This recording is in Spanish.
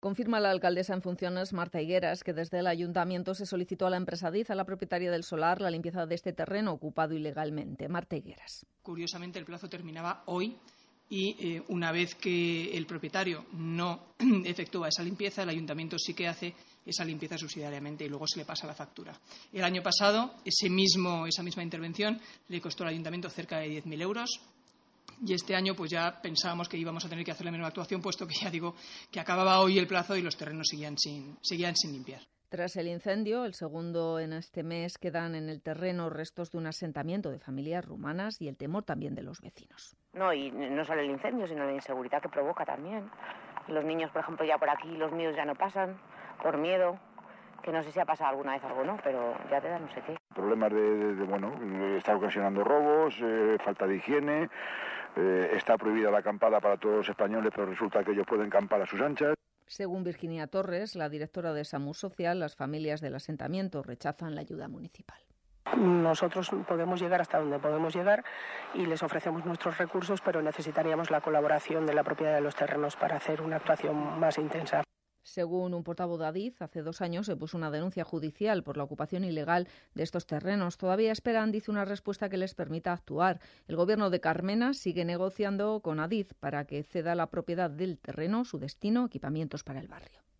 Confirma la alcaldesa en funciones, Marta Higueras, que desde el ayuntamiento se solicitó a la empresa Adif, a la propietaria del solar, la limpieza de este terreno ocupado ilegalmente. Marta Higueras. Curiosamente, el plazo terminaba hoy y una vez que el propietario no efectúa esa limpieza, el ayuntamiento sí que hace esa limpieza subsidiariamente y luego se le pasa la factura. El año pasado, esa misma intervención le costó al ayuntamiento cerca de 10.000 euros. Y este año pues ya pensábamos que íbamos a tener que hacer la misma actuación, puesto que ya digo que acababa hoy el plazo y los terrenos seguían sin limpiar. Tras el incendio, el segundo en este mes, quedan en el terreno restos de un asentamiento de familias rumanas y el temor también de los vecinos. No, y no solo el incendio, sino la inseguridad que provoca también. Los niños, por ejemplo, ya por aquí, los míos ya no pasan por miedo, que no sé si ha pasado alguna vez algo, ¿no? Pero ya te da no sé qué. Problemas está ocasionando robos, falta de higiene, está prohibida la acampada para todos los españoles, pero resulta que ellos pueden acampar a sus anchas. Según Virginia Torres, la directora de SAMUR Social, las familias del asentamiento rechazan la ayuda municipal. Nosotros podemos llegar hasta donde podemos llegar y les ofrecemos nuestros recursos, pero necesitaríamos la colaboración de la propiedad de los terrenos para hacer una actuación más intensa. Según un portavoz de Adif, hace 2 años se puso una denuncia judicial por la ocupación ilegal de estos terrenos. Todavía esperan, dice, una respuesta que les permita actuar. El gobierno de Carmena sigue negociando con Adif para que ceda la propiedad del terreno, su destino, equipamientos para el barrio.